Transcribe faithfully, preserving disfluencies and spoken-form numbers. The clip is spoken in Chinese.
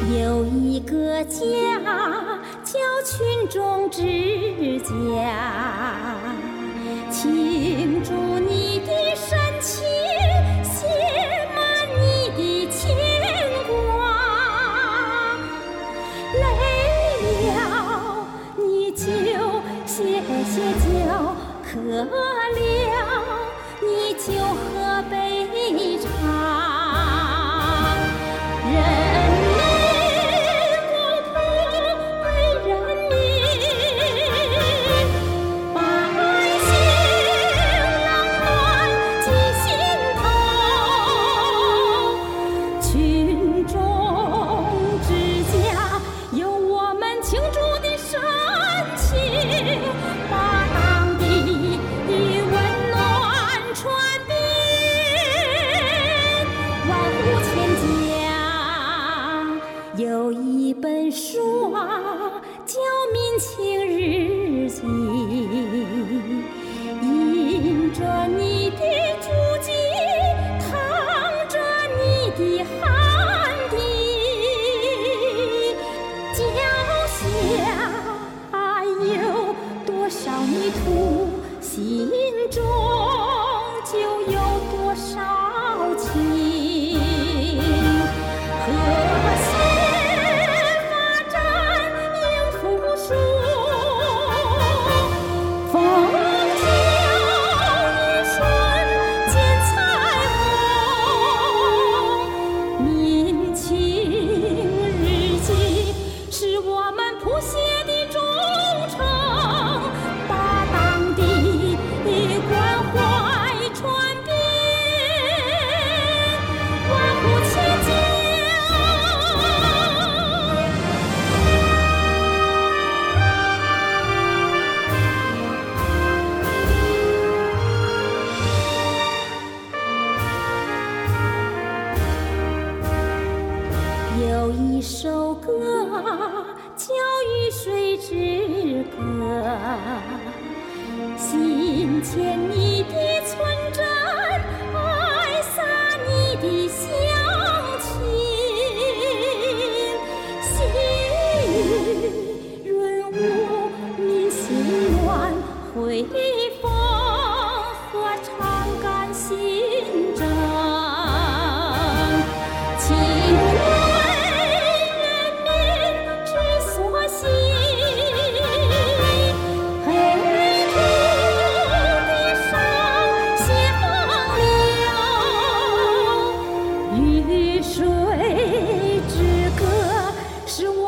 有一个家叫群众之家，庆祝你的深情，写满你的牵挂。累了你就歇歇脚，渴了你就喝杯茶。有一本书啊，叫《民情日记》，印着你的足迹，淌着你的汗滴，脚下有多少泥土，心中就有多少情。和有一首歌叫《雨水之歌》，心牵你的村镇，爱洒你的乡亲，细雨润物民心暖，回风和唱感心正。雨水之歌是我